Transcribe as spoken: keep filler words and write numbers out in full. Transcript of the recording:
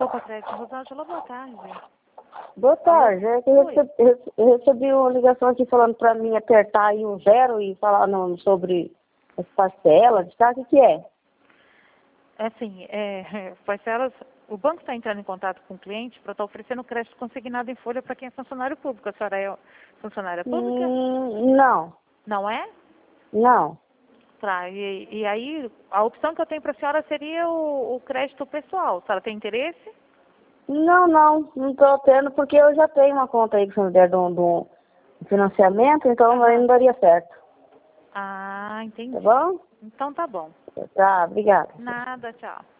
Opa, Crédito Rosângela, boa tarde. Boa tarde. É que eu recebi, eu recebi uma ligação aqui falando para mim apertar aí um zero e falar não, sobre as parcelas, tá? O que, que é? É assim, é, parcelas, o banco está entrando em contato com o cliente para estar oferecendo crédito consignado em folha para quem é funcionário público. A senhora é funcionária pública? Hum, não, Não é? não. Tá, e, e aí a opção que eu tenho para a senhora seria o, o crédito pessoal. A senhora tem interesse? Não, não, não estou tendo porque eu já tenho uma conta aí que se me der de um, de um financiamento, então aí não daria certo. Ah, entendi. Tá bom? Então tá bom. Tá, obrigada. Nada, tchau.